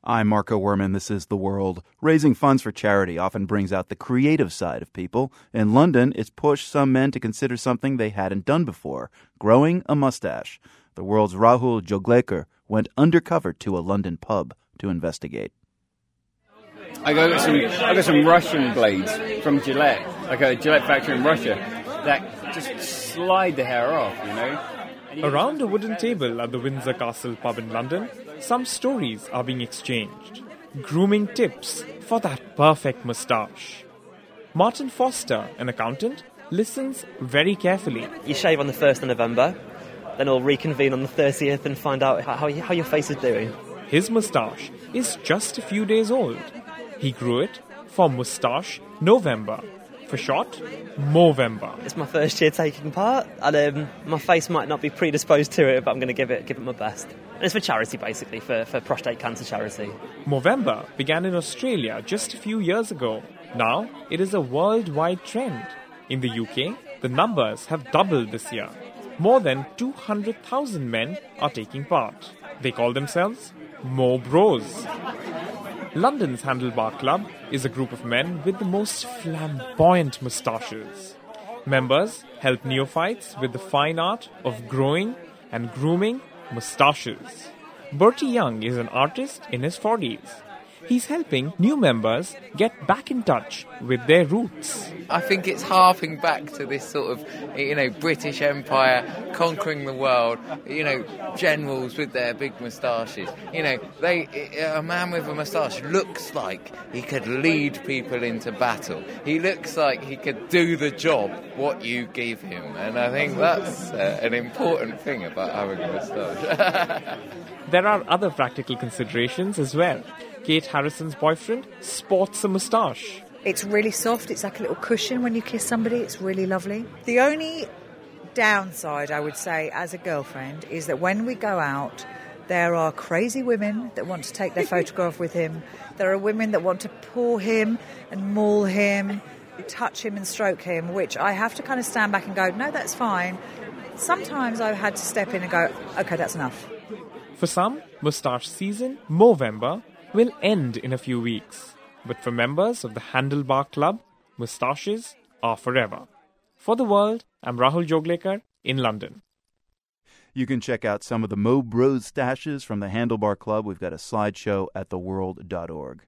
I'm Marco Werman. This is The World. Raising funds for charity often brings out the creative side of people. In London, it's pushed some men to consider something they hadn't done before, growing a mustache. The World's Rahul Joglekar went undercover to a London pub to investigate. I got some Russian blades from Gillette, like a Gillette factory in Russia, that just slide the hair off, you know. Around a wooden table at the Windsor Castle pub in London, some stories are being exchanged. Grooming tips for that perfect moustache. Martin Foster, an accountant, listens very carefully. You shave on the 1st of November, then we'll reconvene on the 30th and find out how your face is doing. His moustache is just a few days old. He grew it for Moustache November. For short, Movember. It's my first year taking part, and my face might not be predisposed to it, but I'm going to give it my best. And it's for charity, basically, for prostate cancer charity. Movember began in Australia just a few years ago. Now, it is a worldwide trend. In the UK, the numbers have doubled this year. More than 200,000 men are taking part. They call themselves Mo Bros. London's Handlebar Club is a group of men with the most flamboyant moustaches. Members help neophytes with the fine art of growing and grooming moustaches. Bertie Young is an artist in his 40s. He's helping new members get back in touch with their roots. I think it's harping back to this sort of, British Empire conquering the world, generals with their big moustaches. A man with a moustache looks like he could lead people into battle. He looks like he could do the job, what you give him. And I think that's an important thing about having a moustache. There are other practical considerations as well. Kate Harrison's boyfriend sports a moustache. It's really soft. It's like a little cushion when you kiss somebody. It's really lovely. The only downside, I would say, as a girlfriend, is that when we go out, there are crazy women that want to take their photograph with him. There are women that want to paw him and maul him, touch him and stroke him, which I have to kind of stand back and go, no, that's fine. Sometimes I've had to step in and go, okay, that's enough. For some, moustache season, Movember, will end in a few weeks. But for members of the Handlebar Club, moustaches are forever. For The World, I'm Rahul Joglekar in London. You can check out some of the Mo Bros stashes from the Handlebar Club. We've got a slideshow at theworld.org.